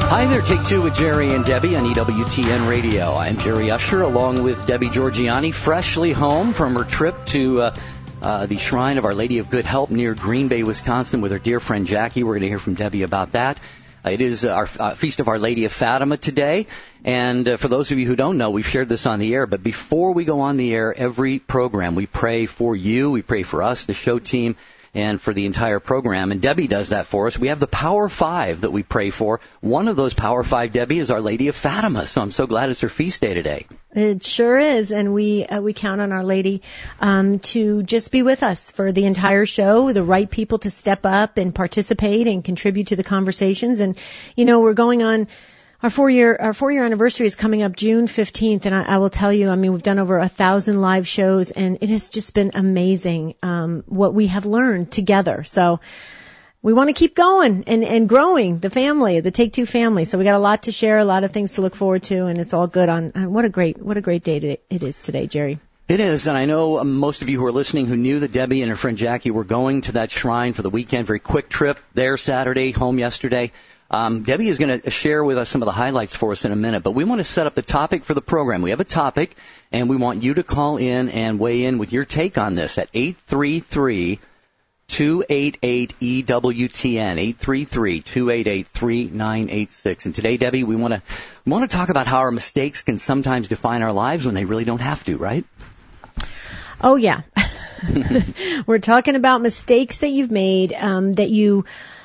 Hi there, Take Two with Jerry and Debbie on EWTN Radio. I'm Jerry Usher along with Debbie Georgianni, freshly home from her trip to the Shrine of Our Lady of Good Help near Green Bay, Wisconsin with her dear friend Jackie. We're going to hear from Debbie about that. It is our Feast of Our Lady of Fatima today. And for those of you who don't know, we've shared this on the air. But before we go on the air, every program, we pray for you. We pray for us, the show team, and for the entire program. And Debbie does that for us. We have the Power Five that we pray for. One of those Power Five, Debbie, is Our Lady of Fatima. So I'm so glad it's her feast day today. It sure is. And we count on Our Lady to just be with us for the entire show, the right people to step up and participate and contribute to the conversations. And, you know, we're going on. Our four-year anniversary is coming up June 15th, and I will tell you, I mean, we've done over 1,000 live shows, and it has just been amazing what we have learned together. So we want to keep going and growing the family, the Take Two family. So we got a lot to share, a lot of things to look forward to, and it's all good on what a great day it is today, Jerry. It is, and I know most of you who are listening who knew that Debbie and her friend Jackie were going to that shrine for the weekend, very quick trip there Saturday, home yesterday. Debbie is going to share with us some of the highlights for us in a minute, but we want to set up the topic for the program. We have a topic, and we want you to call in and weigh in with your take on this at 833-288-EWTN, 833-288-3986. And today, Debbie, we want to talk about how our mistakes can sometimes define our lives when they really don't have to, right? Oh, yeah. We're talking about mistakes that you've made, that you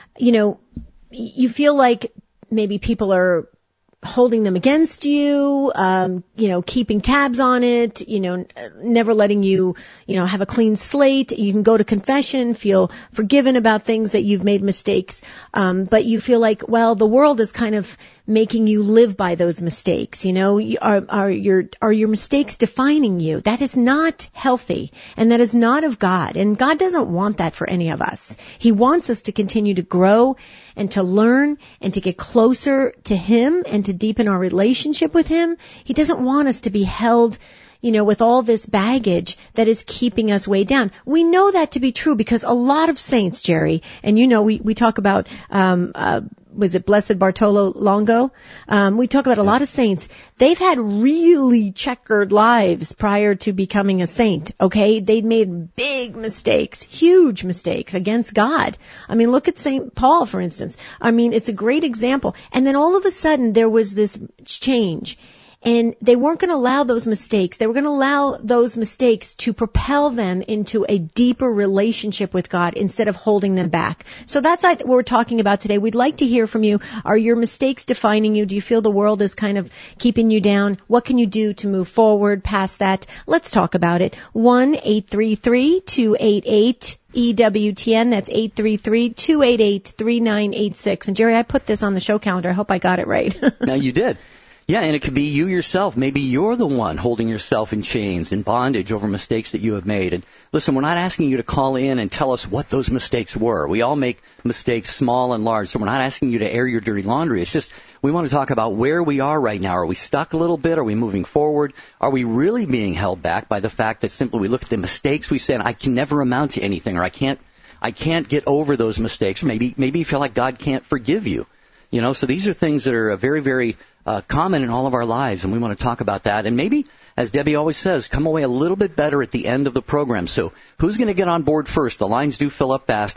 feel like maybe people are holding them against you, keeping tabs on it, never letting you, have a clean slate. You can go to confession, feel forgiven about things that you've made mistakes, but you feel like, well, the world is kind of making you live by those mistakes. Are your mistakes defining you? That is not healthy, and that is not of God. And God doesn't want that for any of us. He wants us to continue to grow and to learn and to get closer to Him and to deepen our relationship with Him. He doesn't want us to be held, with all this baggage that is keeping us way down. We know that to be true because a lot of saints, Jerry, and we talk about, was it Blessed Bartolo Longo? We talk about a lot of saints. They've had really checkered lives prior to becoming a saint, okay? They'd made big mistakes, huge mistakes against God. I mean, look at St. Paul, for instance. I mean, it's a great example. And then all of a sudden there was this change. And they weren't going to allow those mistakes. They were going to allow those mistakes to propel them into a deeper relationship with God instead of holding them back. So that's what we're talking about today. We'd like to hear from you. Are your mistakes defining you? Do you feel the world is kind of keeping you down? What can you do to move forward past that? Let's talk about it. 1-833-288-EWTN. That's 833-288-3986. And Jerry, I put this on the show calendar. I hope I got it right. No, you did. Yeah, and it could be you yourself. Maybe you're the one holding yourself in chains, in bondage over mistakes that you have made. And listen, we're not asking you to call in and tell us what those mistakes were. We all make mistakes, small and large, so we're not asking you to air your dirty laundry. It's just we want to talk about where we are right now. Are we stuck a little bit? Are we moving forward? Are we really being held back by the fact that simply we look at the mistakes we say, and I can never amount to anything, or I can't get over those mistakes. Or maybe you feel like God can't forgive you. So these are things that are very, very common in all of our lives, and we want to talk about that. And maybe, as Debbie always says, come away a little bit better at the end of the program. So who's going to get on board first? The lines do fill up fast.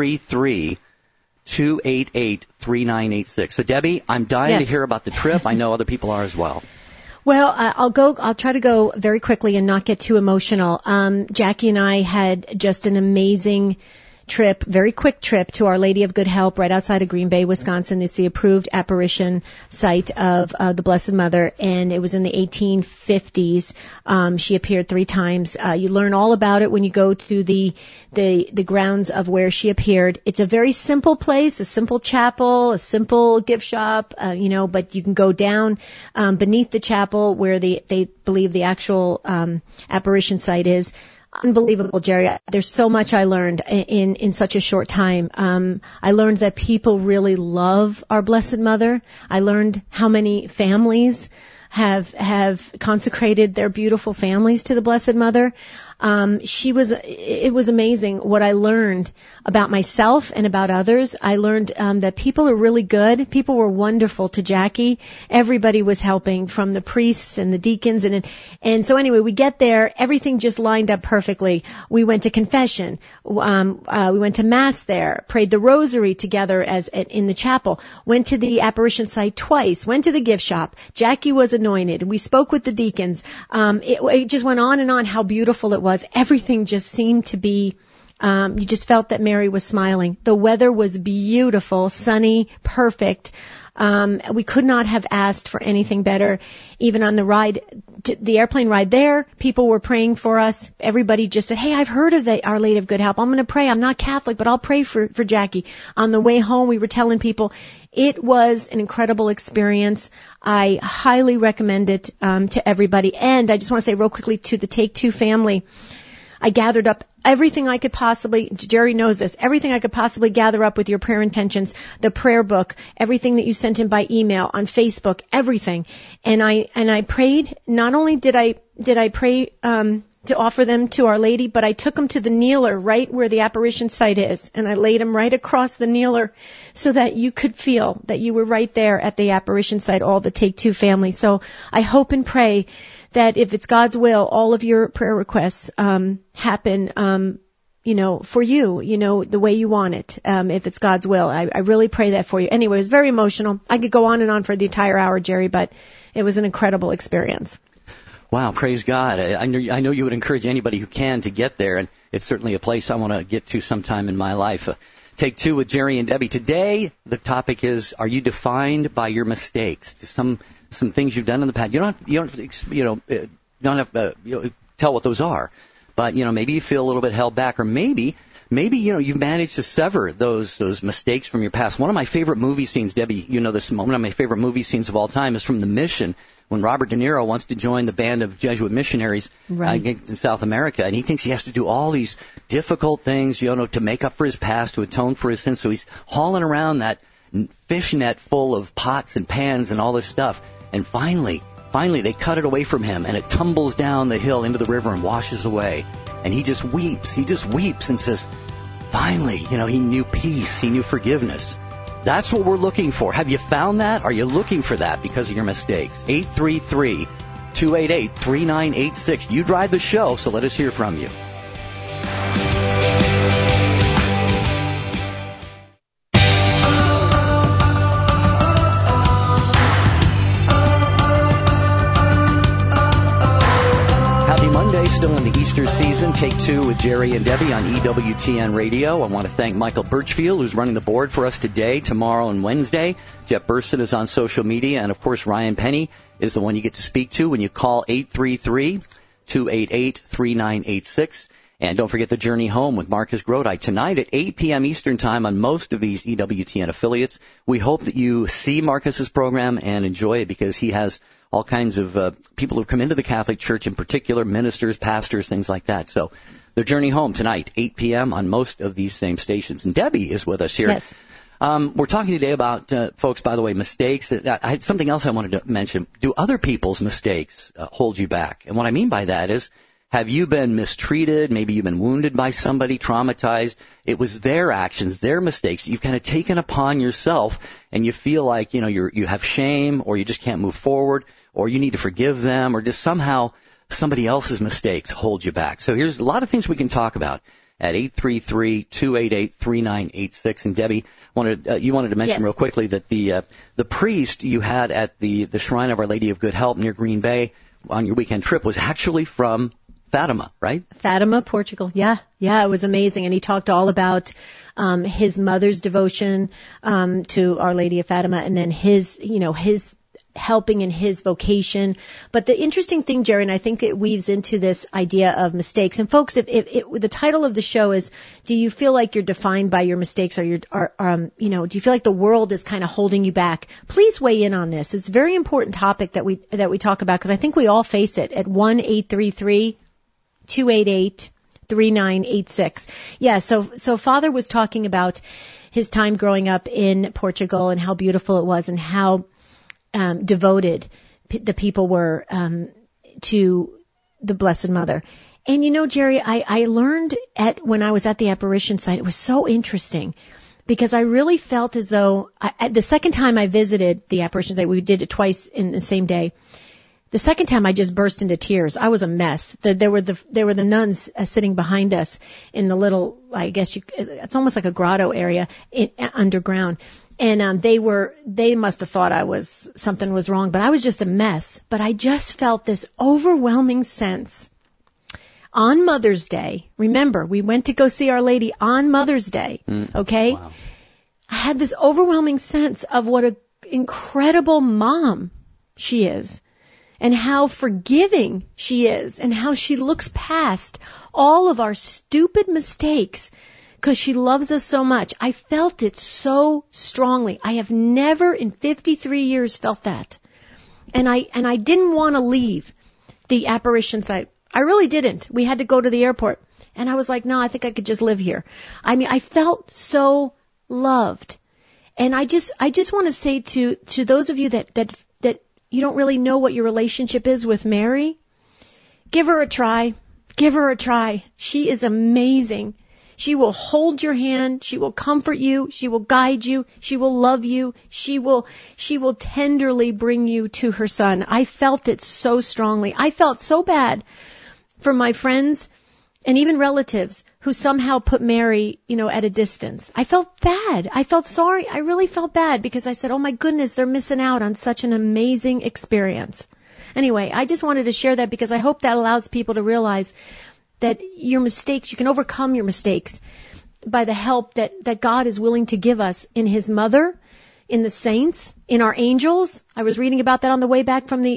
833-288-3986. So, Debbie, I'm dying to hear about the trip. I know other people are as well. Well, I'll try to go very quickly and not get too emotional. Jackie and I had just an amazing trip, very quick trip to Our Lady of Good Help right outside of Green Bay, Wisconsin. It's the approved apparition site of the Blessed Mother, and it was in the 1850s. She appeared 3 times. You learn all about it when you go to the grounds of where she appeared. It's a very simple place, a simple chapel, a simple gift shop, but you can go down beneath the chapel where they believe the actual apparition site is. Unbelievable, Jerry. There's so much I learned in such a short time. I learned that people really love our Blessed Mother. I learned how many families have consecrated their beautiful families to the Blessed Mother. It was amazing what I learned about myself and about others. I learned that people are really good. People were wonderful to Jackie. Everybody was helping, from the priests and the deacons, and so anyway, we get there. Everything just lined up perfectly. We went to confession. We went to mass there. Prayed the rosary together in the chapel. Went to the apparition site twice. Went to the gift shop. Jackie was anointed. We spoke with the deacons. It just went on and on. How beautiful it was. Everything just seemed to be. You just felt that Mary was smiling. The weather was beautiful, sunny, perfect. We could not have asked for anything better. Even on the ride, the airplane ride there, people were praying for us. Everybody just said, hey, I've heard of Our Lady of Good Help. I'm going to pray. I'm not Catholic, but I'll pray for Jackie. On the way home, we were telling people it was an incredible experience. I highly recommend it to everybody. And I just want to say real quickly to the Take Two family, I gathered up everything I could possibly, Jerry knows this, everything I could possibly gather up with your prayer intentions, the prayer book, everything that you sent in by email, on Facebook, everything. And I prayed. Not only did I pray to offer them to Our Lady, but I took them to the kneeler right where the apparition site is, and I laid them right across the kneeler so that you could feel that you were right there at the apparition site, all the Take Two family. So I hope and pray that if it's God's will, all of your prayer requests happen, for you, the way you want it, if it's God's will. I really pray that for you. Anyway, it was very emotional. I could go on and on for the entire hour, Jerry, but it was an incredible experience. Wow, praise God. I know you would encourage anybody who can to get there, and it's certainly a place I want to get to sometime in my life. Take Two with Jerry and Debbie. Today, the topic is, are you defined by your mistakes? Some things you've done in the past. You don't have to tell what those are, but maybe you feel a little bit held back, or maybe you've managed to sever those mistakes from your past. One of my favorite movie scenes, Debbie, this, one of my favorite movie scenes of all time is from The Mission, when Robert De Niro wants to join the band of Jesuit missionaries in South America, and he thinks he has to do all these difficult things, to make up for his past, to atone for his sins. So he's hauling around that fishnet full of pots and pans and all this stuff. And finally, they cut it away from him, and it tumbles down the hill into the river and washes away. And he just weeps. He just weeps and says, finally, he knew peace. He knew forgiveness. That's what we're looking for. Have you found that? Are you looking for that because of your mistakes? 833-288-3986. You drive the show, so let us hear from you. Still in the Easter season, Take Two with Jerry and Debbie on EWTN Radio. I want to thank Michael Birchfield, who's running the board for us today, tomorrow, and Wednesday. Jeff Burson is on social media, and of course Ryan Penny is the one you get to speak to when you call 833-288-3986. And don't forget the Journey Home with Marcus Grodi tonight at 8 p.m. Eastern Time on most of these EWTN affiliates. We hope that you see Marcus's program and enjoy it, because he has all kinds of people who've come into the Catholic Church, in particular ministers, pastors, things like that. So the Journey Home tonight, 8 p.m. on most of these same stations. And Debbie is with us here. Yes. We're talking today about, folks, by the way, mistakes. I had something else I wanted to mention. Do other people's mistakes hold you back? And what I mean by that is, have you been mistreated? Maybe you've been wounded by somebody, traumatized. It was their actions, their mistakes you've kind of taken upon yourself, and you feel like, you have shame, or you just can't move forward, or you need to forgive them, or just somehow somebody else's mistakes hold you back. So here's a lot of things we can talk about at 833-288-3986. And Debbie, you wanted to mention real quickly that the priest you had at the Shrine of Our Lady of Good Help near Green Bay on your weekend trip was actually from Fatima, right? Fatima, Portugal. Yeah, it was amazing. And he talked all about his mother's devotion to Our Lady of Fatima, and then his helping in his vocation. But the interesting thing, Jerry, and I think it weaves into this idea of mistakes. And folks, if the title of the show is, do you feel like you're defined by your mistakes, or do you feel like the world is kind of holding you back? Please weigh in on this. It's a very important topic that we talk about, because I think we all face it at 1-833-288-3986. Yeah, so Father was talking about his time growing up in Portugal and how beautiful it was, and how devoted the people were to the Blessed Mother. And you know, Jerry, I learned when I was at the apparition site, it was so interesting because I really felt as though the second time I visited the apparition site, we did it twice in the same day. The second time I just burst into tears. I was a mess. There were the nuns sitting behind us in the little, I guess it's almost like a grotto area underground. And they must have thought something was wrong, but I was just a mess. But I just felt this overwhelming sense on Mother's Day. Remember, we went to go see Our Lady on Mother's Day. Okay? Wow. I had this overwhelming sense of what an incredible mom she is, and how forgiving she is, and how she looks past all of our stupid mistakes because she loves us so much. I felt it so strongly. I have never in 53 years felt that. And I didn't want to leave the apparition site. I really didn't. We had to go to the airport. And I was like, no, I think I could just live here. I mean, I felt so loved. And I just want to say to those of you that you don't really know what your relationship is with Mary, give her a try. Give her a try. She is amazing. She will hold your hand. She will comfort you. She will guide you. She will love you. She will tenderly bring you to her Son. I felt it so strongly. I felt so bad for my friends and even relatives who somehow put Mary, at a distance. I felt bad. I felt sorry. I really felt bad because I said, oh my goodness, they're missing out on such an amazing experience. Anyway, I just wanted to share that because I hope that allows people to realize that your mistakes, you can overcome your mistakes by the help that God is willing to give us in His Mother, in the saints, in our angels. I was reading about that on the way back on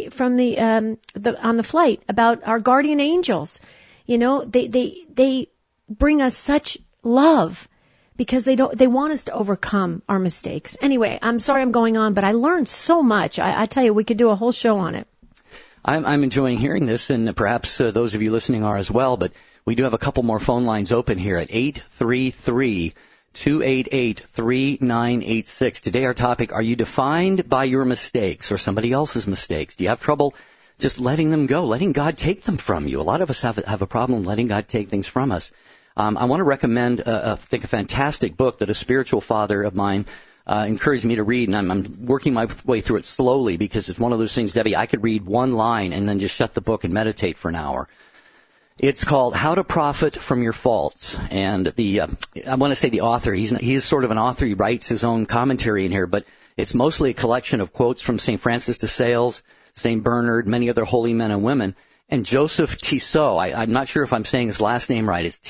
the flight about our guardian angels. They bring us such love because they want us to overcome our mistakes. Anyway, I'm sorry I'm going on, but I learned so much. I tell you, we could do a whole show on it. I'm enjoying hearing this, and perhaps those of you listening are as well, but we do have a couple more phone lines open here at 833-288-3986. Today our topic, are you defined by your mistakes or somebody else's mistakes? Do you have trouble just letting them go, letting God take them from you? A lot of us have a problem letting God take things from us. I want to recommend, I think, a fantastic book that a spiritual father of mine encouraged me to read, and I'm working my way through it slowly because it's one of those things, Debbie, I could read one line and then just shut the book and meditate for an hour. It's called How to Profit from Your Faults, and I want to say the author, he is sort of an author, he writes his own commentary in here, but it's mostly a collection of quotes from St. Francis de Sales, St. Bernard, many other holy men and women, and Joseph Tissot. I'm not sure if I'm saying his last name right, it's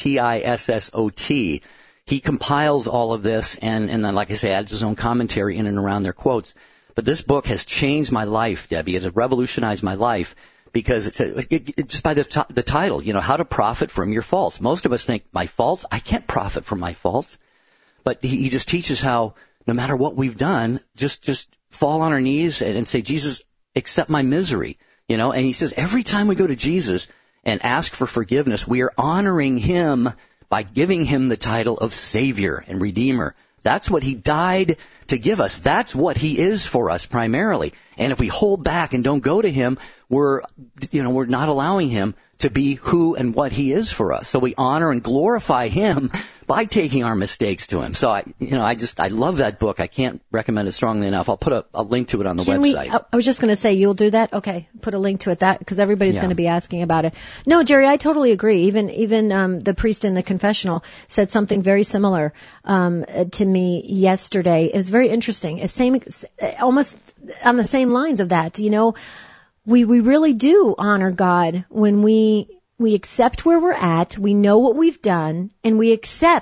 Tissot. He compiles all of this and then, like I say, adds his own commentary in and around their quotes. But this book has changed my life, Debbie. It has revolutionized my life because it's just by the title, How to Profit from Your Faults. Most of us think, my faults? I can't profit from my faults. But he just teaches how no matter what we've done, just fall on our knees and say, Jesus, accept my misery. And he says every time we go to Jesus and ask for forgiveness, we are honoring Him by giving Him the title of Savior and Redeemer. That's what He died to give us. That's what He is for us primarily. And if we hold back and don't go to Him, we're not allowing Him to be who and what He is for us. So we honor and glorify Him by taking our mistakes to Him. So I love that book. I can't recommend it strongly enough. I'll put a link to it on the website. I was just going to say, you'll do that? Okay. Put a link to it, because everybody's going to be asking about it. No, Jerry, I totally agree. Even the priest in the confessional said something very similar, to me yesterday. It was very interesting. Almost on the same lines of that. We really do honor God when we accept where we're at, we know what we've done, and we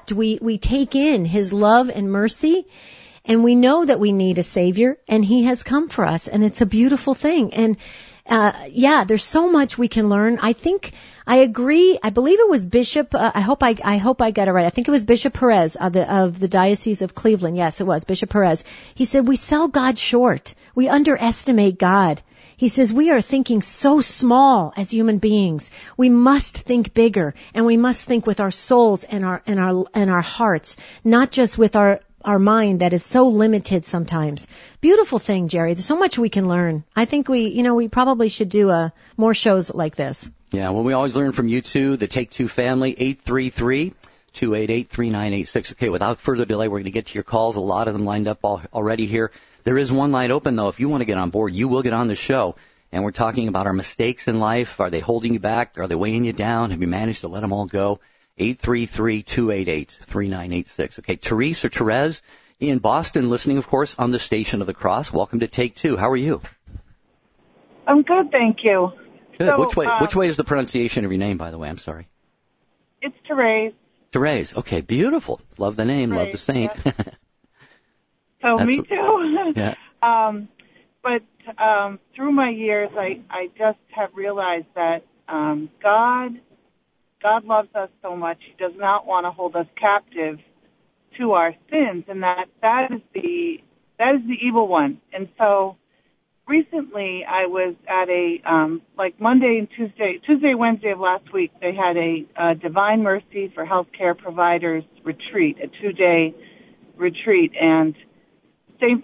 take in His love and mercy, and we know that we need a Savior, and He has come for us, and it's a beautiful thing. And there's so much we can learn. I agree. I believe it was Bishop. I hope I got it right. I think it was Bishop Perez of the Diocese of Cleveland. Yes, it was Bishop Perez. He said we sell God short. We underestimate God. He says we are thinking so small as human beings. We must think bigger, and we must think with our souls and our hearts, not just with our mind that is so limited sometimes. Beautiful thing, Jerry. There's so much we can learn. I think we probably should do more shows like this. Yeah, well, we always learn from you two, the Take Two family, 833-288-3986. Okay, without further delay, we're going to get to your calls. A lot of them lined up already here. There is one line open, though. If you want to get on board, you will get on the show. And we're talking about our mistakes in life. Are they holding you back? Are they weighing you down? Have you managed to let them all go? 833-288-3986. Okay, Therese or Therese in Boston, listening, of course, on the Station of the Cross. Welcome to Take Two. How are you? I'm good, thank you. Good. So, which way is the pronunciation of your name, by the way? I'm sorry. It's Therese. Therese. Okay, beautiful. Love the name. Love the saint. Yeah. So me too. Yeah. But through my years, I just have realized that God loves us so much. He does not want to hold us captive to our sins, and that is the evil one. And so recently, I was at a Monday and Tuesday, Wednesday of last week. They had a Divine Mercy for Healthcare Providers retreat, a 2-day retreat, and St.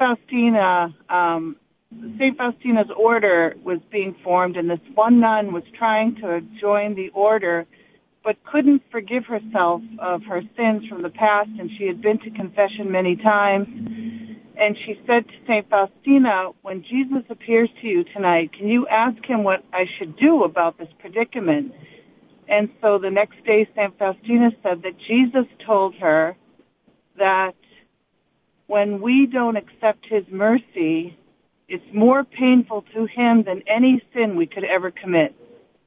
Faustina's order was being formed, and this one nun was trying to join the order, but couldn't forgive herself of her sins from the past, and she had been to confession many times. And she said to St. Faustina, when Jesus appears to you tonight, can you ask him what I should do about this predicament? And so the next day, St. Faustina said that Jesus told her that when we don't accept his mercy, it's more painful to him than any sin we could ever commit.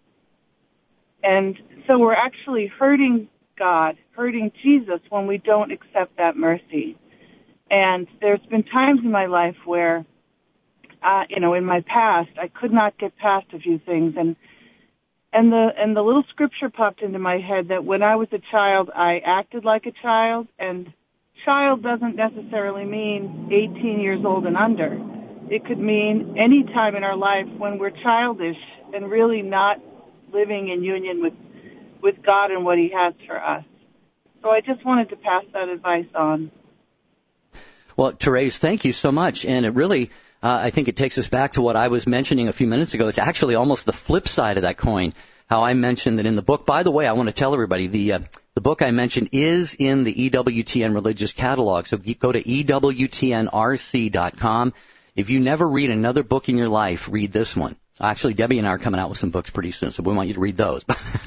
And so we're actually hurting God, hurting Jesus when we don't accept that mercy. And there's been times in my life where, in my past, I could not get past a few things. And the little scripture popped into my head that when I was a child, I acted like a child. And child doesn't necessarily mean 18 years old and under. It could mean any time in our life when we're childish and really not living in union with God and what he has for us. So I just wanted to pass that advice on. Well, Therese, thank you so much. And it really, I think it takes us back to what I was mentioning a few minutes ago. It's actually almost the flip side of that coin, how I mentioned that in the book. By the way, I want to tell everybody, the book I mentioned is in the EWTN Religious Catalog. So go to EWTNRC.com. If you never read another book in your life, read this one. Actually, Debbie and I are coming out with some books pretty soon, so we want you to read those.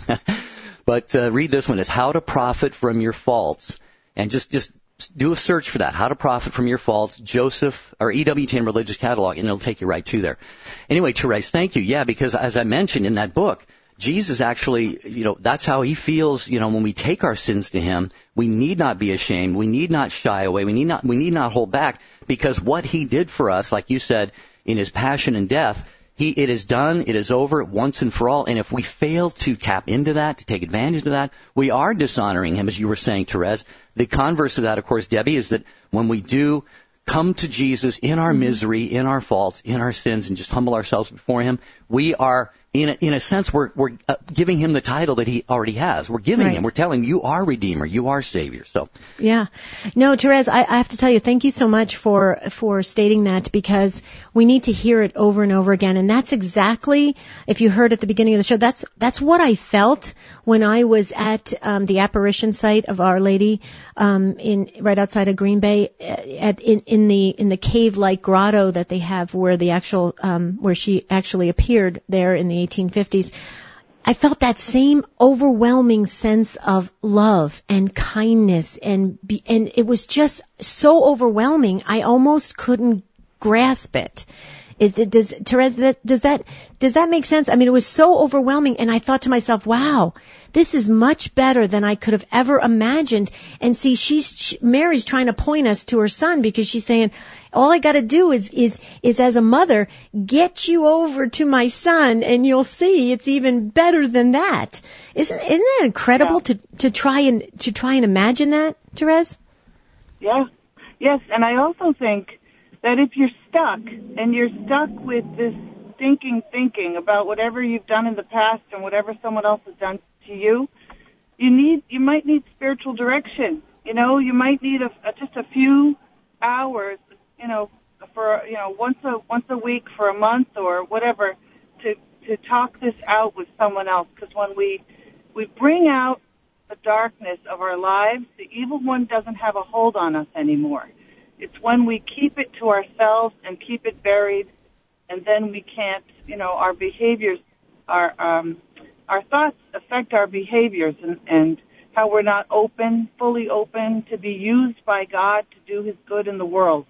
But read this one. It's How to Profit from Your Faults. And just do a search for that, How to Profit from Your Faults, Joseph, or EWTN Religious Catalog, and it'll take you right to there. Anyway, Therese, thank you. Yeah, because as I mentioned in that book, Jesus actually, that's how he feels, when we take our sins to him. We need not be ashamed. We need not shy away. We need not hold back, because what he did for us, like you said, in his passion and death, it is done, it is over once and for all. And if we fail to tap into that, to take advantage of that, we are dishonoring him, as you were saying, Therese. The converse of that, of course, Debbie, is that when we do come to Jesus in our misery, in our faults, in our sins, and just humble ourselves before him, we are, in a sense, we're giving him the title that he already has. We're giving him. We're telling him, you are Redeemer, you are Savior. So yeah, no, Therese, I have to tell you, thank you so much for stating that, because we need to hear it over and over again. And that's exactly, if you heard at the beginning of the show, that's what I felt when I was at the apparition site of Our Lady right outside of Green Bay, in the cave-like grotto that they have where the actual where she actually appeared there in the 1850s. I felt that same overwhelming sense of love and kindness, and it was just so overwhelming. I almost couldn't grasp it. Therese, does that make sense? I mean, it was so overwhelming, and I thought to myself, wow, this is much better than I could have ever imagined. And see, Mary's trying to point us to her son, because she's saying, all I got to do is as a mother, get you over to my son, and you'll see it's even better than that. Isn't that incredible to try and imagine that, Therese? Yeah. Yes, and I also think that if you're stuck with this thinking about whatever you've done in the past and whatever someone else has done to you, you might need spiritual direction. You might need just a few hours, for once a week for a month or whatever, to to talk this out with someone else, because when we bring out the darkness of our lives, the evil one doesn't have a hold on us anymore. It's when we keep it to ourselves and keep it buried, and then we can't, our behaviors, our thoughts affect our behaviors, and how we're not fully open to be used by God to do His good in the world.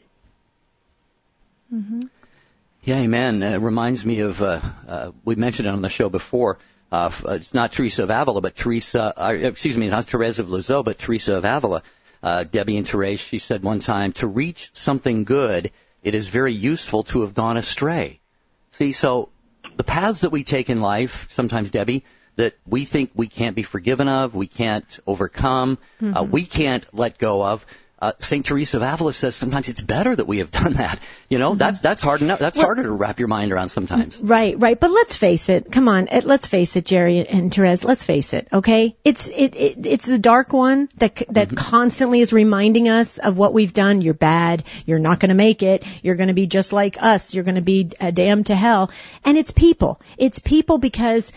Mm-hmm. Yeah, amen. It reminds me of, we mentioned it on the show before, it's not Teresa of Avila, but it's not Teresa of Lisieux, but Teresa of Avila. Debbie and Therese, she said one time, to reach something good, it is very useful to have gone astray. See, so the paths that we take in life, sometimes, Debbie, that we think we can't be forgiven of, we can't overcome, we can't let go of. St. Teresa of Avila says sometimes it's better that we have done that. That's hard enough. That's harder to wrap your mind around sometimes. Right. But let's face it. Come on. Let's face it, Jerry and Therese. Let's face it. Okay. It's the dark one that constantly is reminding us of what we've done. You're bad. You're not going to make it. You're going to be just like us. You're going to be damned to hell. And it's people. It's people because,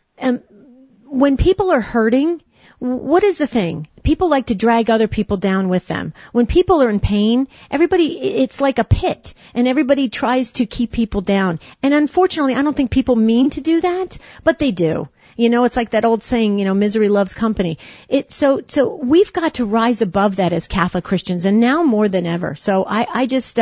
when people are hurting, what is the thing? People like to drag other people down with them. When people are in pain, it's like a pit, and everybody tries to keep people down. And unfortunately, I don't think people mean to do that, but they do. It's like that old saying, misery loves company. So we've got to rise above that as Catholic Christians, and now more than ever. So I just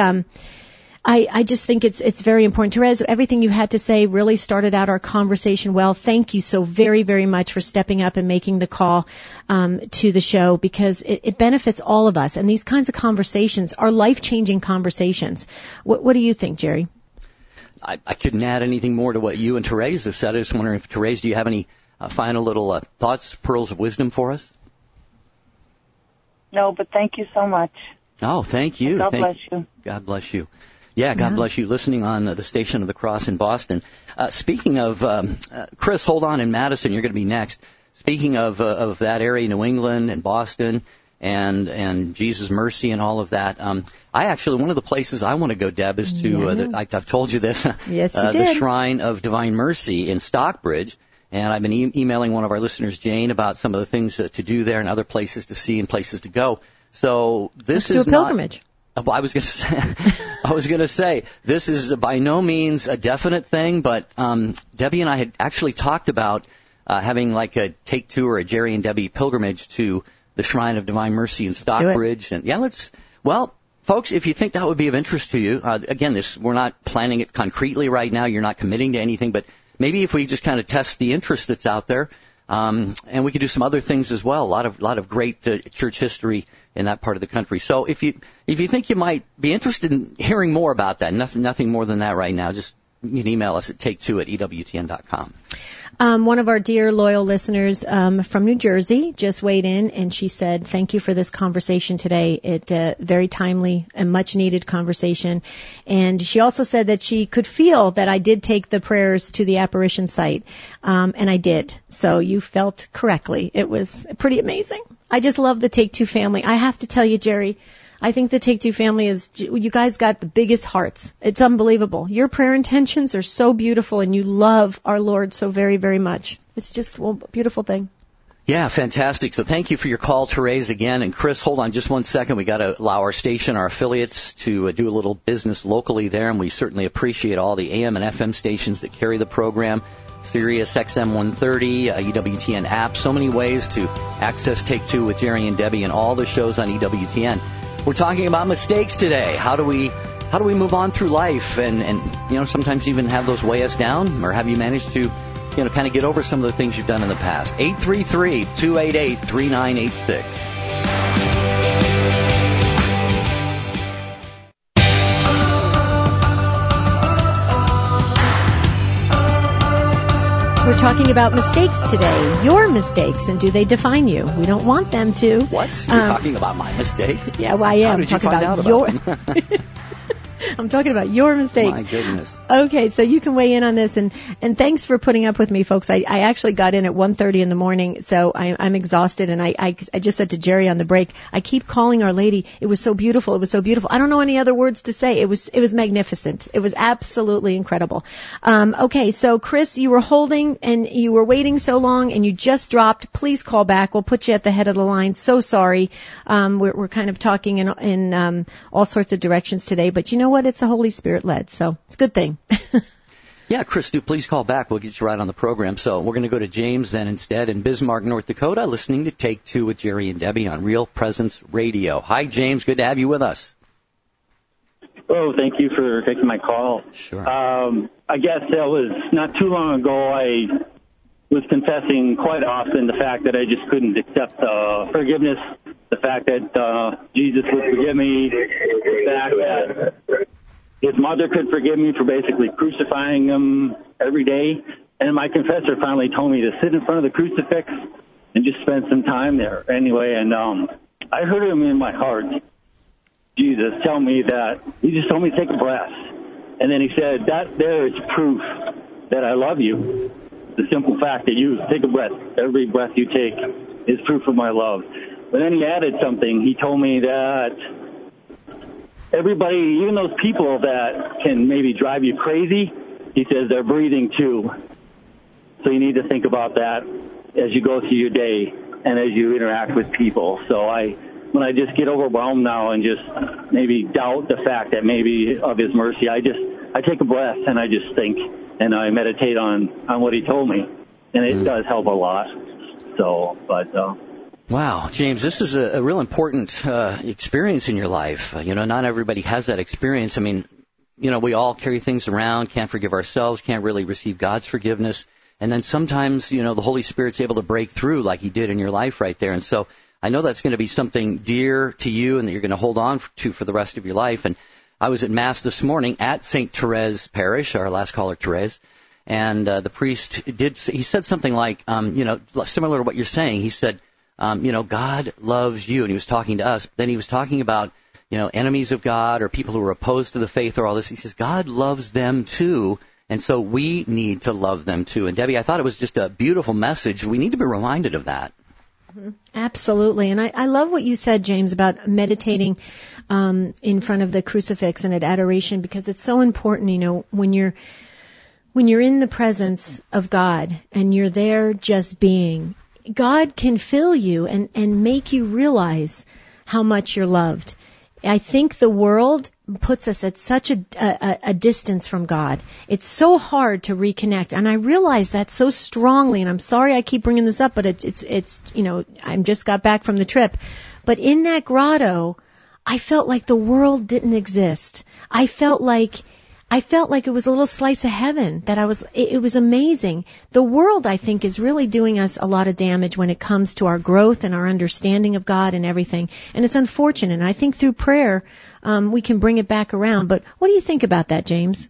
think it's very important. Therese, everything you had to say really started out our conversation well. Thank you so very, very much for stepping up and making the call to the show, because it benefits all of us. And these kinds of conversations are life-changing conversations. What do you think, Jerry? I couldn't add anything more to what you and Therese have said. I just wondering if, Therese, do you have any final little thoughts, pearls of wisdom for us? No, but thank you so much. Oh, thank you. God bless you. God bless you. Yeah, God bless you. Listening on the Station of the Cross in Boston. Speaking of, Chris, hold on in Madison. You're going to be next. Speaking of that area, New England and Boston and Jesus Mercy and all of that. I actually, one of the places I want to go, Deb, is to, I've told you this, yes, you the Shrine of Divine Mercy in Stockbridge. And I've been emailing one of our listeners, Jane, about some of the things to do there and other places to see and places to go. So this is do a pilgrimage. I was going to say, this is by no means a definite thing, but Debbie and I had actually talked about having like a Take Two or a Jerry and Debbie pilgrimage to the Shrine of Divine Mercy in Stockbridge. And folks, if you think that would be of interest to you, again, we're not planning it concretely right now. You're not committing to anything, but maybe if we just kind of test the interest that's out there. And we could do some other things as well. A lot of great church history in that part of the country. So if you think you might be interested in hearing more about that, nothing more than that right now, just you can email us at take2@ewtn.com. One of our dear loyal listeners from New Jersey just weighed in, and she said, "Thank you for this conversation today. It very timely and much needed conversation." And she also said that she could feel that I did take the prayers to the apparition site, and I did. So you felt correctly. It was pretty amazing. I just love the Take Two family. I have to tell you, Jerry, I think the Take Two family you guys got the biggest hearts. It's unbelievable. Your prayer intentions are so beautiful, and you love our Lord so very, very much. It's just a beautiful thing. Yeah, fantastic. So thank you for your call, Therese, again. And Chris, hold on just one second. We got to allow our station, our affiliates, to do a little business locally there, and we certainly appreciate all the AM and FM stations that carry the program. Sirius XM 130, EWTN app, so many ways to access Take Two with Jerry and Debbie and all the shows on EWTN. We're talking about mistakes today. How do we move on through life and sometimes even have those weigh us down? Or have you managed to, kind of get over some of the things you've done in the past? 833-288-3986. We're talking about mistakes today. Your mistakes, and do they define you? We don't want them to. What? You're talking about my mistakes? Yeah, well, I am. How did you talking find about out your. Them? I'm talking about your mistakes. My goodness. Okay, so you can weigh in on this, and thanks for putting up with me, folks. I actually got in at 1:30 in the morning, so I'm exhausted, and I just said to Jerry on the break, I keep calling Our Lady. It was so beautiful. It was so beautiful. I don't know any other words to say. It was magnificent. It was absolutely incredible. Okay, so Chris, you were holding and you were waiting so long, and you just dropped. Please call back. We'll put you at the head of the line. So sorry. We're kind of talking in all sorts of directions today, but you know what? It's a Holy Spirit led, so it's a good thing. Yeah, Chris, do please call back. We'll get you right on the program. So we're going to go to James then instead in Bismarck, North Dakota, listening to Take Two with Jerry and Debbie on Real Presence Radio. Hi, James. Good to have you with us. Oh, thank you for taking my call. Sure. I guess that was not too long ago. I was confessing quite often the fact that I just couldn't accept forgiveness, the fact that Jesus would forgive me, the fact that his mother could forgive me for basically crucifying him every day. And my confessor finally told me to sit in front of the crucifix and just spend some time there anyway. And I heard him in my heart, Jesus, tell me that, he just told me to take a breath. And then he said, that there is proof that I love you. The simple fact that you take a breath, every breath you take is proof of my love. But then he added something. He told me that everybody, even those people that can maybe drive you crazy, he says they're breathing too. So you need to think about that as you go through your day and as you interact with people. So when I just get overwhelmed now and just maybe doubt the fact that maybe of his mercy, I take a breath and I just think and I meditate on what he told me. And it does help a lot. So, Wow, James, this is a real important experience in your life. Not everybody has that experience. I mean, we all carry things around, can't forgive ourselves, can't really receive God's forgiveness. And then sometimes, the Holy Spirit's able to break through like he did in your life right there. And so I know that's going to be something dear to you and that you're going to hold on to for the rest of your life. And I was at Mass this morning at St. Therese Parish, our last caller, Therese, and the priest he said something like, similar to what you're saying. He said, God loves you, and he was talking to us. Then he was talking about, enemies of God or people who are opposed to the faith or all this. He says, God loves them too, and so we need to love them too. And Debbie, I thought it was just a beautiful message. We need to be reminded of that. Absolutely. And I love what you said, James, about meditating in front of the crucifix and at adoration, because it's so important, when you're in the presence of God and you're there just being, God can fill you and make you realize how much you're loved. I think the world puts us at such a distance from God. It's so hard to reconnect, and I realize that so strongly, and I'm sorry I keep bringing this up, but it's I just got back from the trip. But in that grotto, I felt like the world didn't exist. I felt like it was a little slice of heaven, it was amazing. The world, I think, is really doing us a lot of damage when it comes to our growth and our understanding of God and everything. And it's unfortunate. And I think through prayer, we can bring it back around. But what do you think about that, James?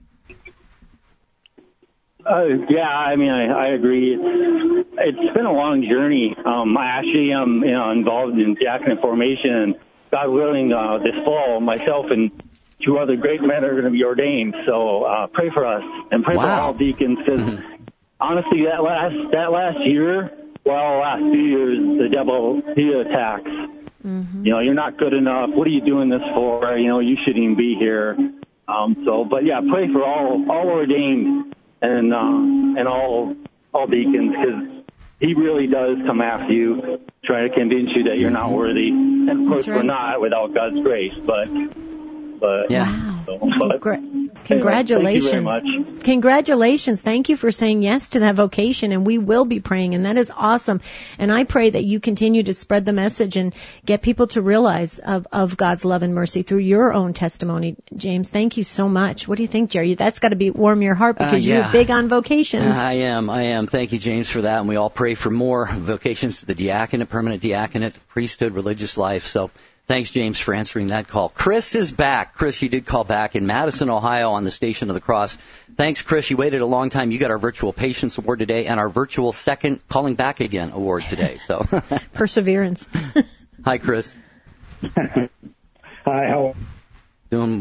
I agree. It's been a long journey. I'm involved in diaconate formation, and God willing, this fall, myself and 2 other great men are going to be ordained. So pray for us and pray for all deacons, because honestly, that last year, last few years, the devil, he attacks. Mm-hmm. You're not good enough. What are you doing this for? You shouldn't even be here. Pray for all ordained and all deacons, because he really does come after you, trying to convince you that you're not worthy. And of course, we're not without God's grace, but yeah. Wow. Congratulations. Thank you very much. Congratulations. Thank you for saying yes to that vocation, and we will be praying, and that is awesome. And I pray that you continue to spread the message and get people to realize of God's love and mercy through your own testimony. James, thank you so much. What do you think, Jerry? That's got to warm your heart, because you're big on vocations. I am. Thank you, James, for that. And we all pray for more vocations to the diaconate, permanent diaconate, priesthood, religious life. So thanks, James, for answering that call. Chris is back. Chris, you did call back in Madison, Ohio on the Station of the Cross. Thanks, Chris. You waited a long time. You got our Virtual Patience Award today and our Virtual Second Calling Back Again Award today. So Perseverance. Hi, Chris. Hi, how are you? Doing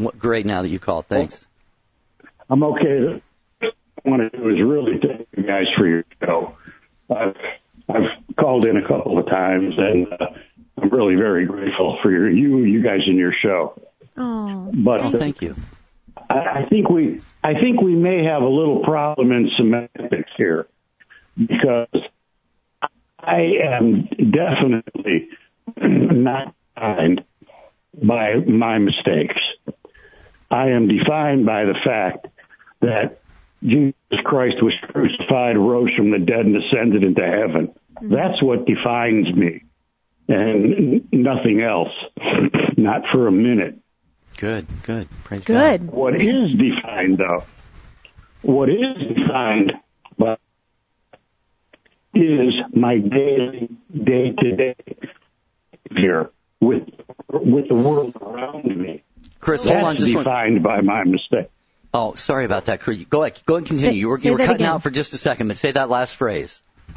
doing great now that you called. Thanks. I'm okay. What I want to do is really thank you guys for your show. I've called in a couple of times, and I'm really very grateful for you guys and your show. Oh, but thank you. I think we may have a little problem in semantics here, because I am definitely not defined by my mistakes. I am defined by the fact that Jesus Christ was crucified, rose from the dead, and ascended into heaven. That's what defines me, and nothing else. Not for a minute. Good. Praise God. What is defined, though? What is defined by is my day-to-day here with the world around me. Chris, hold on. That's defined by my mistake. Oh, sorry about that, Chris. Go ahead and continue. You were cutting again. out for just a second, but say that last phrase.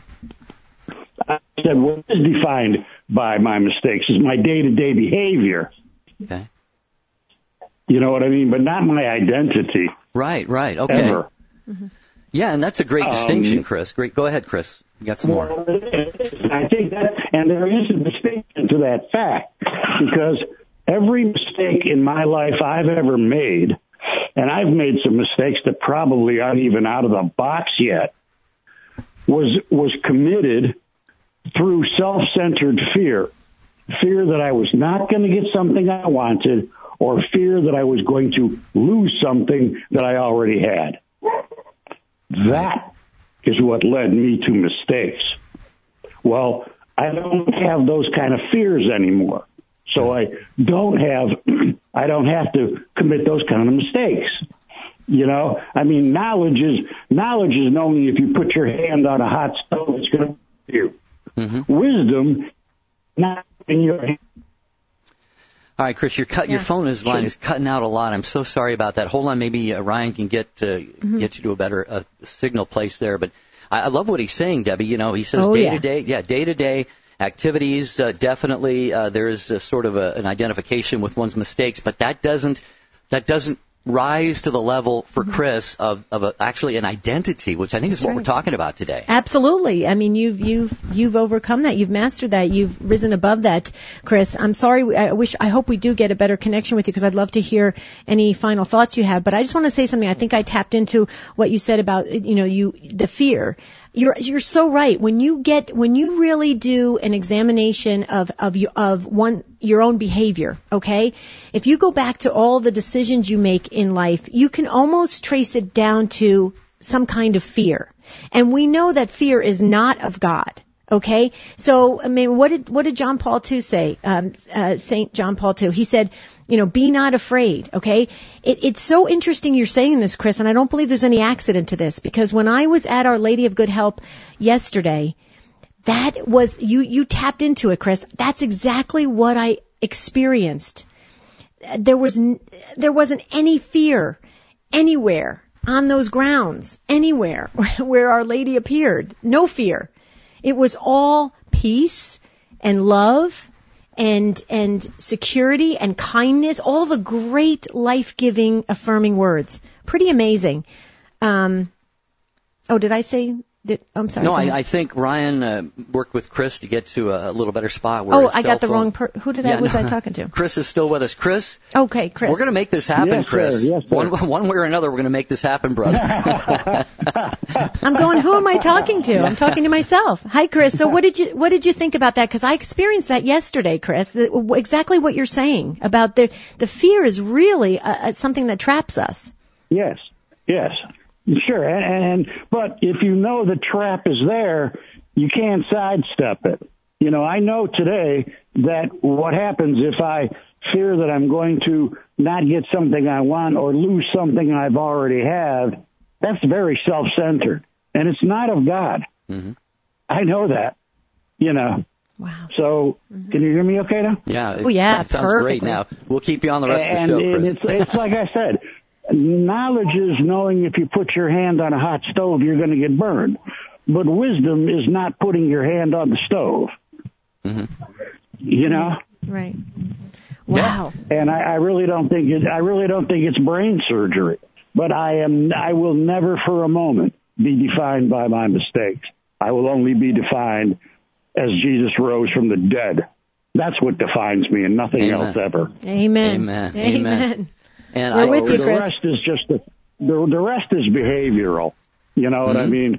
I said what is defined by my mistakes is my day-to-day behavior. Okay. You know what I mean? But not my identity. Right. Okay. Ever. Yeah, and that's a great distinction, Chris. Great. Go ahead, Chris. You got some more. I think that, and there is a distinction to that fact, because every mistake in my life I've ever made, and I've made some mistakes that probably aren't even out of the box yet, was committed through self-centered fear. Fear that I was not going to get something I wanted, or fear that I was going to lose something that I already had. That is what led me to mistakes. Well, I don't have those kind of fears anymore. So I don't have to commit those kind of mistakes. You know, I mean, knowledge is knowing if you put your hand on a hot stove, it's going to hurt you. Wisdom, not in your hand. All right, Chris, your phone line is cutting out a lot. I'm so sorry about that. Hold on, maybe Ryan can get you to a better signal place there. But I love what he's saying, Debbie. You know, he says day-to-day activities. Definitely, there is a sort of an identification with one's mistakes, but that doesn't rise to the level for Chris of actually an identity, which I think is what we're talking about today. Absolutely. I mean, you've overcome that. You've mastered that. You've risen above that, Chris. I'm sorry. I hope we do get a better connection with you, because I'd love to hear any final thoughts you have. But I just want to say something. I think I tapped into what you said about, the fear. You're so right. When you really do an examination of your own behavior, okay? If you go back to all the decisions you make in life, you can almost trace it down to some kind of fear. And we know that fear is not of God. Okay, so I mean, what did John Paul II say? Saint John Paul II. He said, be not afraid. Okay, it's so interesting you're saying this, Chris, and I don't believe there's any accident to this, because when I was at Our Lady of Good Help yesterday, that was you tapped into it, Chris. That's exactly what I experienced. There wasn't any fear anywhere on those grounds, anywhere where Our Lady appeared. No fear. It was all peace and love and security and kindness, all the great life-giving, affirming words. Pretty amazing. Did I say... I'm sorry. No, I think Ryan worked with Chris to get to a little better spot. Where I got the wrong who was I talking to? Chris is still with us. Chris? Okay, Chris. We're going to make this happen, yes, Chris. Sir. Yes, sir. One way or another, we're going to make this happen, brother. I'm going, who am I talking to? I'm talking to myself. Hi, Chris. So what did you think about that? Because I experienced that yesterday, Chris. Exactly what you're saying about the fear is really something that traps us. Yes. Sure, but if you know the trap is there, you can't sidestep it. I know today that what happens if I fear that I'm going to not get something I want or lose something I've already had, that's very self-centered, and it's not of God. Mm-hmm. I know that, Wow. So, can you hear me okay now? Yeah. That sounds great. Now, we'll keep you on the rest of the show, Chris. It's like I said. Knowledge is knowing if you put your hand on a hot stove, you're going to get burned. But wisdom is not putting your hand on the stove. Mm-hmm. Right. Wow. And I really don't think it's brain surgery. But I will never for a moment be defined by my mistakes. I will only be defined as Jesus rose from the dead. That's what defines me, and nothing else ever. Amen. Amen. And we're with you, the Chris. rest is just the rest is behavioral. You know what I mean?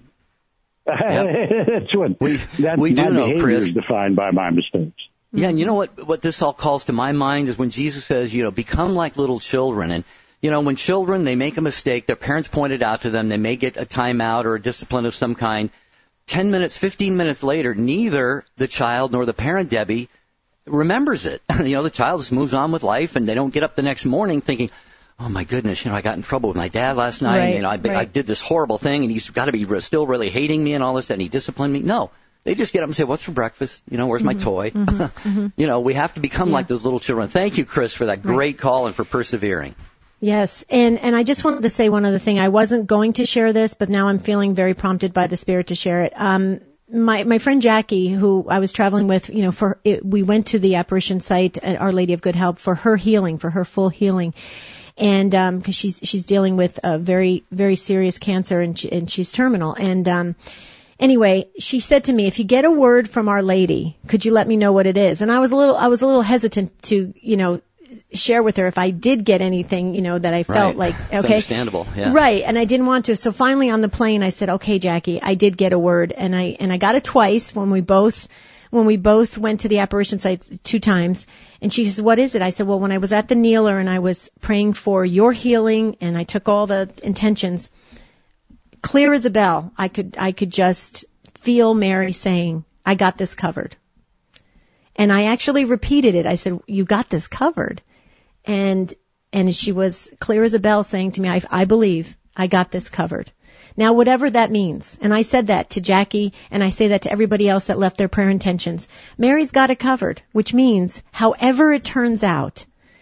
That's what we my do know, behavior Chris. is defined by my mistakes. Yeah, and you know what this all calls to my mind is when Jesus says, become like little children. And, when children, they make a mistake, their parents point it out to them, they may get a timeout or a discipline of some kind. 10 minutes, 15 minutes later, neither the child nor the parent, Debbie, remembers it. The child just moves on with life, and they don't get up the next morning thinking, oh, my goodness, I got in trouble with my dad last night. Right, I did this horrible thing, and he's got to be still really hating me and all this, and he disciplined me. No. They just get up and say, what's for breakfast? Where's my toy? We have to become like those little children. Thank you, Chris, for that great call and for persevering. Yes, and I just wanted to say one other thing. I wasn't going to share this, but now I'm feeling very prompted by the Spirit to share it. My friend Jackie, who I was traveling with, we went to the apparition site at Our Lady of Good Help for her healing, for her full healing. And, cause she's dealing with a very, very serious cancer and she's terminal. And, anyway, she said to me, if you get a word from Our Lady, could you let me know what it is? And I was a little hesitant to, share with her if I did get anything, that I felt like, okay. It's understandable, yeah. Right, and I didn't want to. So finally on the plane I said, okay, Jackie, I did get a word, and I got it twice when we both went to the apparition site 2 times. And she says, what is it? I said, well, when I was at the kneeler and I was praying for your healing and I took all the intentions, clear as a bell, I could just feel Mary saying, I got this covered. And I actually repeated it. I said, you got this covered. And she was clear as a bell saying to me, I believe I got this covered. Now, whatever that means, and I said that to Jackie, and I say that to everybody else that left their prayer intentions, Mary's got it covered, which means however it turns out,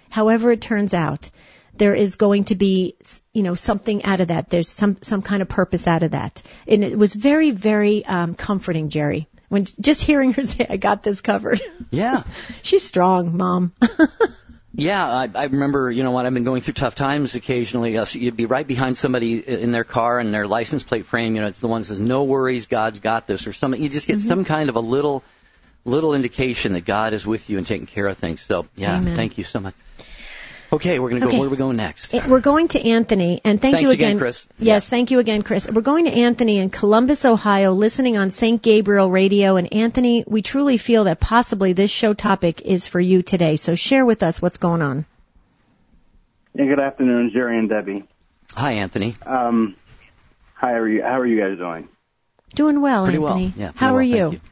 there is going to be, something out of that. There's some kind of purpose out of that. And it was very, very comforting, Jerry, when just hearing her say, I got this covered. Yeah. She's strong, Mom. Yeah, I remember, when I've been going through tough times occasionally, you'd be right behind somebody in their car and their license plate frame, it's the one that says, no worries, God's got this, or something. You just get some kind of a little indication that God is with you and taking care of things. So, yeah, Amen. Thank you so much. Okay, we're going to go. Where are we going next? We're going to Anthony, and thank you again, Chris. Yes, thank you again, Chris. We're going to Anthony in Columbus, Ohio, listening on St. Gabriel Radio. And Anthony, we truly feel that possibly this show topic is for you today. So share with us what's going on. Hey, good afternoon, Jerry and Debbie. Hi, Anthony. Hi, how are you guys doing? Doing well, Pretty Anthony. Well. Yeah, how are thank you?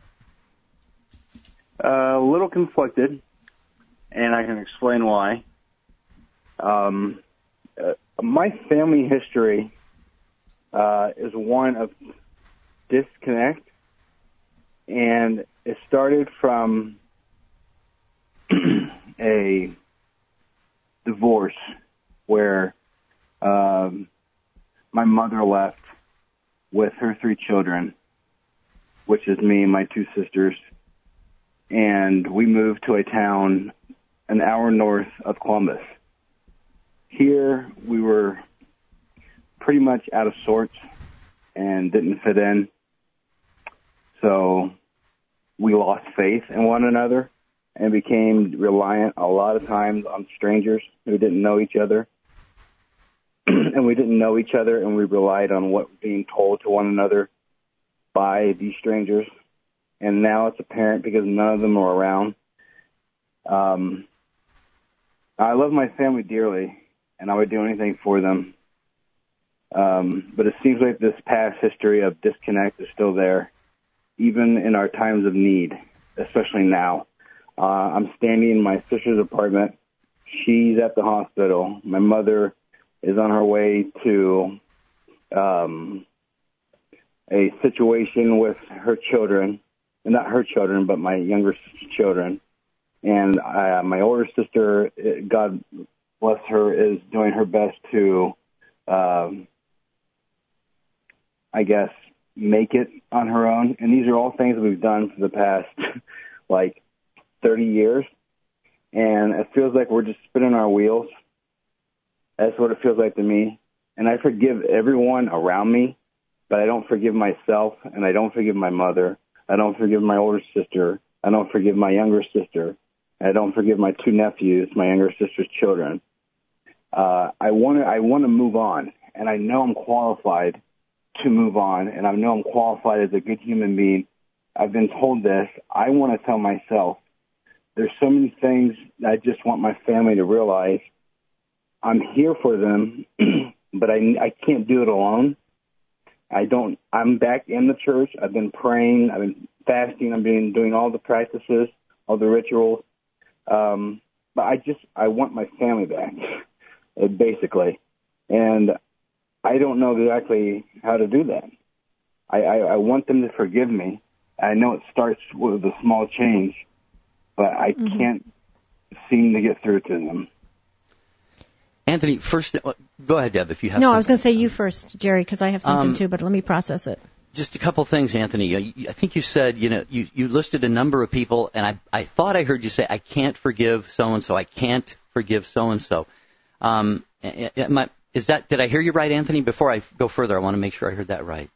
A little conflicted, and I can explain why. My family history is one of disconnect, and it started from a divorce where my mother left with her 3 children, which is me and my 2 sisters, and we moved to a town an hour north of Columbus. Here, we were pretty much out of sorts and didn't fit in. So we lost faith in one another and became reliant a lot of times on strangers who didn't know each other. And we didn't know each other, and we relied on what was being told to one another by these strangers. And now it's apparent because none of them are around. I love my family dearly, and I would do anything for them. But it seems like this past history of disconnect is still there, even in our times of need, especially now. I'm standing in my sister's apartment. She's at the hospital. My mother is on her way to a situation with her children, not her children, but my younger children. And my older sister, God bless her, is doing her best to, I guess, make it on her own. And these are all things that we've done for the past, 30 years. and it feels like we're just spinning our wheels. That's what it feels like to me. And I forgive everyone around me, but I don't forgive myself, and I don't forgive my mother. I don't forgive my older sister. I don't forgive my younger sister. I don't forgive my 2 nephews, my younger sister's children. I want to move on, and I know I'm qualified to move on, and I know I'm qualified as a good human being. I've been told this. I want to tell myself there's so many things that I just want my family to realize. I'm here for them, but I can't do it alone. I'm back in the church. I've been praying. I've been fasting. I've been doing all the practices, all the rituals. But I want my family back, basically. And I don't know exactly how to do that. I want them to forgive me. I know it starts with a small change, but I can't seem to get through to them. Anthony, first, go ahead, Deb, if you have No, something. I was going to say you first, Jerry, because I have something too, but let me process it. Just a couple things, Anthony. I think you said, you listed a number of people, and I thought I heard you say, I can't forgive so-and-so, I can't forgive so-and-so. Did I hear you right, Anthony? Before I go further, I want to make sure I heard that right.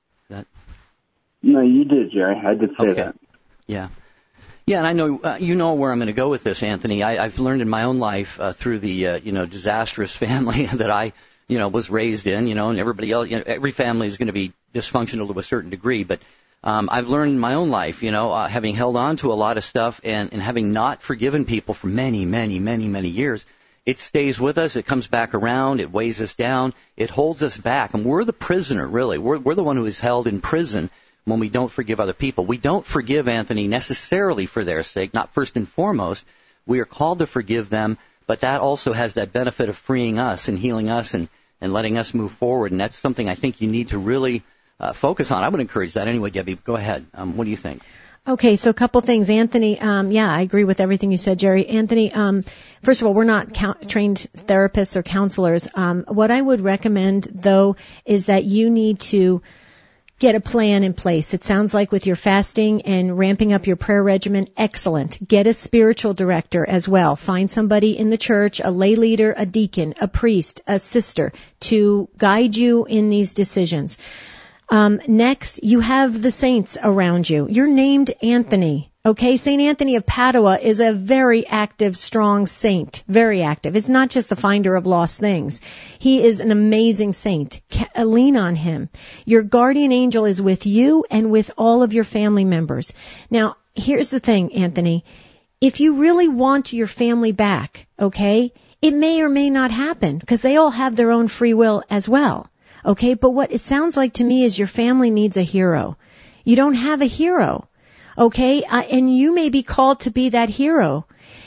No, you did, Jerry. I did say that. Yeah. Yeah, and I know you know where I'm going to go with this, Anthony. I've learned in my own life through the disastrous family that I was raised in, and everybody else, every family is going to be dysfunctional to a certain degree, but I've learned in my own life, having held on to a lot of stuff and having not forgiven people for many, many, many, many years, it stays with us. It comes back around. It weighs us down. It holds us back, and we're the prisoner, really. We're the one who is held in prison when we don't forgive other people. We don't forgive, Anthony, necessarily for their sake, not first and foremost. We are called to forgive them, but that also has that benefit of freeing us and healing us and letting us move forward, and that's something I think you need to really focus on. I would encourage that anyway, Debbie. Go ahead. What do you think? Okay, so a couple things. Anthony, I agree with everything you said, Jerry. Anthony, first of all, we're not trained therapists or counselors. What I would recommend, though, is that you need to get a plan in place. It sounds like with your fasting and ramping up your prayer regimen, excellent. Get a spiritual director as well. Find somebody in the church, a lay leader, a deacon, a priest, a sister, to guide you in these decisions. Next, you have the saints around you. You're named Anthony. Okay, St. Anthony of Padua is a very active, strong saint. Very active. It's not just the finder of lost things. He is an amazing saint. Lean on him. Your guardian angel is with you and with all of your family members. Now, here's the thing, Anthony. If you really want your family back, okay, it may or may not happen because they all have their own free will as well. Okay, but what it sounds like to me is your family needs a hero. You don't have a hero. Okay, and you may be called to be that hero.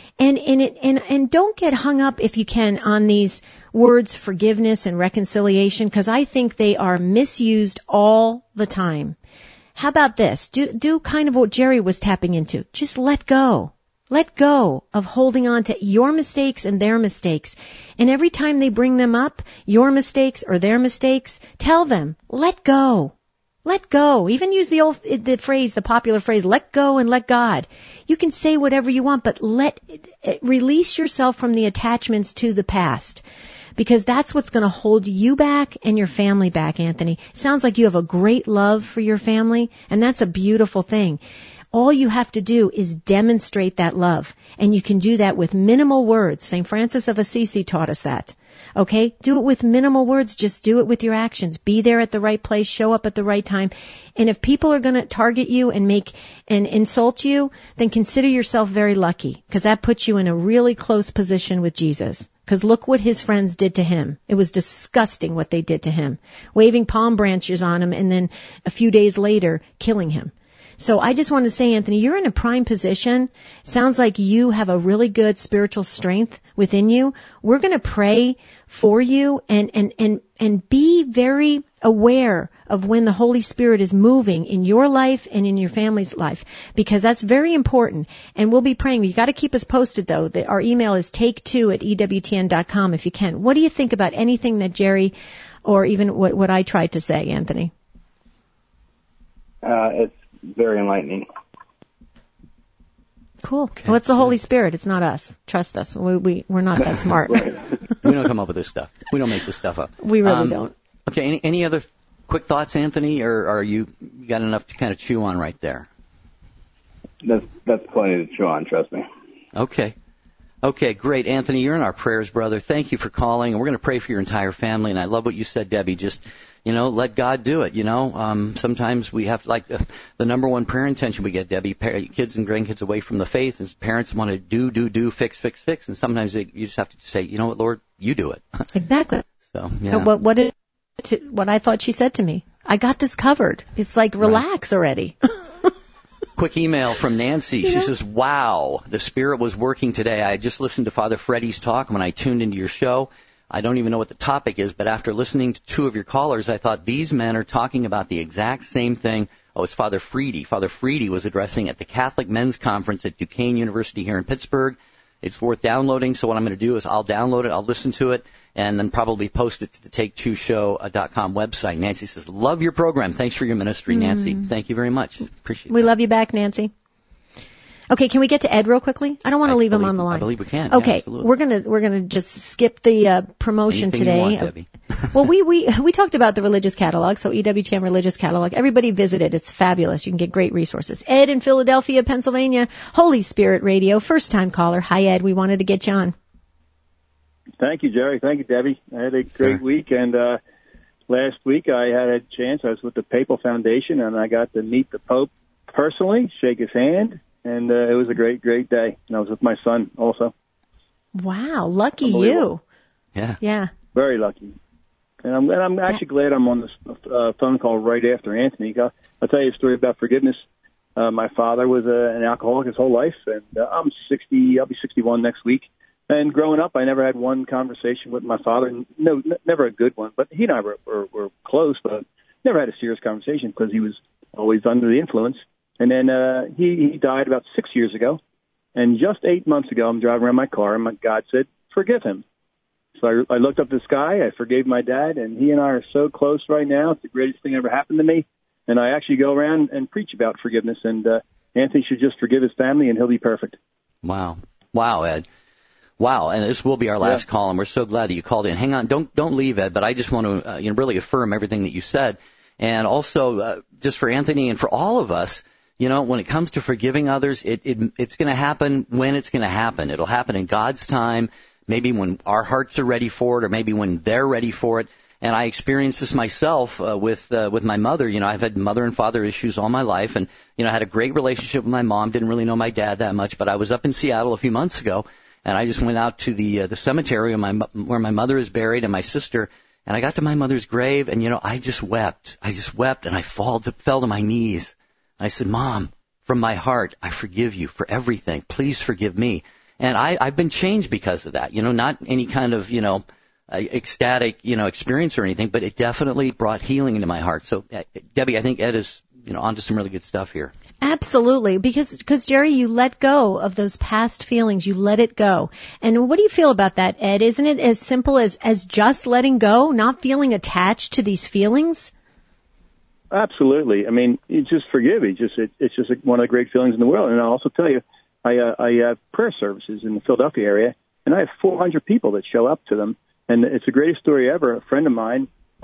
And don't get hung up, if you can, on these words forgiveness and reconciliation, because I think they are misused all the time. How about this? Do kind of what Jerry was tapping into. Just let go. Let go of holding on to your mistakes and their mistakes. And every time they bring them up, your mistakes or their mistakes, tell them, let go. Let go. Even use the popular phrase, let go and let God. You can say whatever you want, but release yourself from the attachments to the past. Because that's what's going to hold you back and your family back, Anthony. It sounds like you have a great love for your family, and that's a beautiful thing. All you have to do is demonstrate that love, and you can do that with minimal words. St. Francis of Assisi taught us that. Okay? Do it with minimal words. Just do it with your actions. Be there at the right place. Show up at the right time. And if people are going to target you and insult you, then consider yourself very lucky, because that puts you in a really close position with Jesus. Because look what his friends did to him. It was disgusting what they did to him. Waving palm branches on him and then a few days later killing him. So I just want to say, Anthony, you're in a prime position. Sounds like you have a really good spiritual strength within you. We're going to pray for you and be very aware of when the Holy Spirit is moving in your life and in your family's life, because that's very important. And we'll be praying. You got to keep us posted, though. Our email is take2@ewtn.com if you can. What do you think about anything that Jerry or even what I tried to say, Anthony? It's very enlightening. Cool. Okay. Well, it's the Holy Spirit. It's not us. Trust us. We're not that smart. We don't come up with this stuff. We don't make this stuff up. We really don't. Okay. Any other quick thoughts, Anthony, or are you got enough to kind of chew on right there? That's plenty to chew on. Trust me. Okay. Okay, great. Anthony, you're in our prayers, brother. Thank you for calling, and we're going to pray for your entire family. And I love what you said, Debbie. Just, let God do it, Sometimes we have, the number one prayer intention we get, Debbie, kids and grandkids away from the faith, is parents want to do, fix. And sometimes you just have to say, you know what, Lord, you do it. Exactly. So, yeah. What I thought she said to me, I got this covered. It's like, relax already. Quick email from Nancy. She says, wow, the Spirit was working today. I just listened to Father Freddie's talk when I tuned into your show. I don't even know what the topic is, but after listening to two of your callers, I thought these men are talking about the exact same thing. Oh, it's Father Freedy. Father Freedy was addressing at the Catholic Men's Conference at Duquesne University here in Pittsburgh. It's worth downloading, so what I'm going to do is I'll download it, I'll listen to it, and then probably post it to the Take2Show.com website. Nancy says, love your program. Thanks for your ministry, Nancy. Thank you very much. Appreciate it. We love you back, Nancy. Okay, can we get to Ed real quickly? I don't want to leave him on the line. I believe we can. Okay, yeah, we're gonna just skip the promotion Anything today. You want, Debbie. Well, we talked about the religious catalog, so EWTN religious catalog. Everybody visit it. It's fabulous. You can get great resources. Ed in Philadelphia, Pennsylvania, Holy Spirit Radio, first time caller. Hi, Ed. We wanted to get you on. Thank you, Jerry. Thank you, Debbie. I had a great week, and last week I had a chance. I was with the Papal Foundation, and I got to meet the Pope personally, shake his hand. And it was a great, great day. And I was with my son also. Wow, lucky you. Yeah. Very lucky. And I'm actually glad I'm on this phone call right after Anthony. I'll tell you a story about forgiveness. My father was an alcoholic his whole life, and I'm 60. I'll be 61 next week. And growing up, I never had one conversation with my father. No, never a good one. But he and I were close, but never had a serious conversation because he was always under the influence. And then he died about 6 years ago. And just 8 months ago, I'm driving around my car, and God said, forgive him. So I looked up the sky, I forgave my dad, and he and I are so close right now. It's the greatest thing ever happened to me. And I actually go around and preach about forgiveness. And Anthony should just forgive his family, and he'll be perfect. Wow. Wow, Ed. Wow, and this will be our last call, and we're so glad that you called in. Hang on, don't leave, Ed, but I just want to really affirm everything that you said. And also, just for Anthony and for all of us, when it comes to forgiving others, it's going to happen when it's going to happen. It'll happen in God's time, maybe when our hearts are ready for it, or maybe when they're ready for it. And I experienced this myself with my mother. I've had mother and father issues all my life, and I had a great relationship with my mom. Didn't really know my dad that much, but I was up in Seattle a few months ago, and I just went out to the cemetery where my mother is buried and my sister. And I got to my mother's grave, and I just wept. And I fell to my knees. I said, Mom, from my heart, I forgive you for everything. Please forgive me. And I've been changed because of that. Not any kind of, ecstatic, experience or anything, but it definitely brought healing into my heart. So, Debbie, I think Ed is, onto some really good stuff here. Absolutely. Because Jerry, you let go of those past feelings. You let it go. And what do you feel about that, Ed? Isn't it as simple as just letting go, not feeling attached to these feelings? Absolutely. I mean, you just forgive. It's just one of the great feelings in the world. And I'll also tell you, I have prayer services in the Philadelphia area, and I have 400 people that show up to them. And it's the greatest story ever. A friend of mine,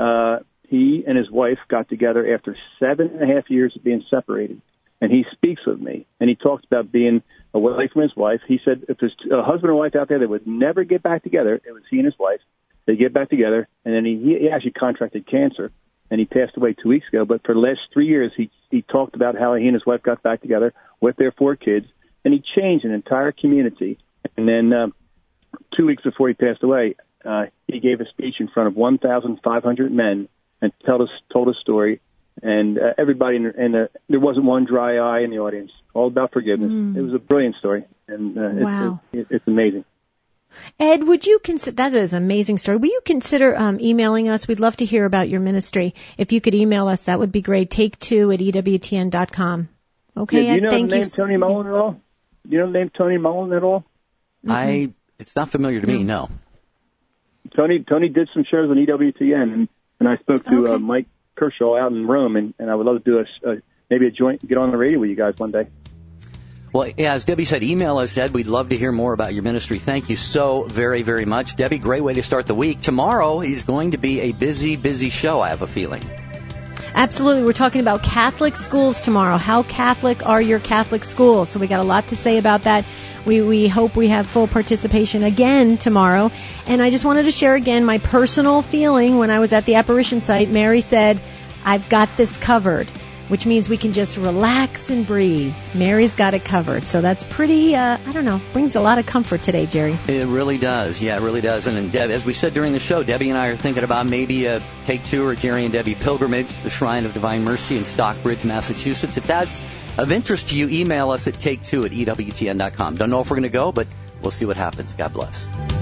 he and his wife got together after 7.5 years of being separated. And he speaks with me, and he talks about being away from his wife. He said if there's a husband and wife out there that would never get back together, it was he and his wife. They get back together, and then he actually contracted cancer. And he passed away 2 weeks ago. But for the last 3 years, he talked about how he and his wife got back together with their 4 kids, and he changed an entire community. And then 2 weeks before he passed away, he gave a speech in front of 1,500 men and told a story. And everybody, there wasn't one dry eye in the audience. All about forgiveness. It was a brilliant story, and wow. It's amazing. Ed, would you consider, that is an amazing story. Will you consider emailing us? We'd love to hear about your ministry. If you could email us, that would be great. Take2@EWTN.com. Okay, do you know thank the name you. Tony Mullen at all? Do you know the name Tony Mullen at all? It's not familiar to me, no. Tony did some shows on EWTN, and I spoke to Mike Kershaw out in Rome, and I would love to do maybe a joint, get on the radio with you guys one day. Well, yeah, as Debbie said, email us, Ed. We'd love to hear more about your ministry. Thank you so very, very much. Debbie, great way to start the week. Tomorrow is going to be a busy, busy show, I have a feeling. Absolutely. We're talking about Catholic schools tomorrow. How Catholic are your Catholic schools? So we got a lot to say about that. We hope we have full participation again tomorrow. And I just wanted to share again my personal feeling when I was at the apparition site. Mary said, "I've got this covered," which means we can just relax and breathe. Mary's got it covered. So that's pretty, brings a lot of comfort today, Jerry. It really does. Yeah, it really does. And Deb, as we said during the show, Debbie and I are thinking about maybe a Take Two or Jerry and Debbie pilgrimage to the Shrine of Divine Mercy in Stockbridge, Massachusetts. If that's of interest to you, email us at take2@ewtn.com. Don't know if we're going to go, but we'll see what happens. God bless.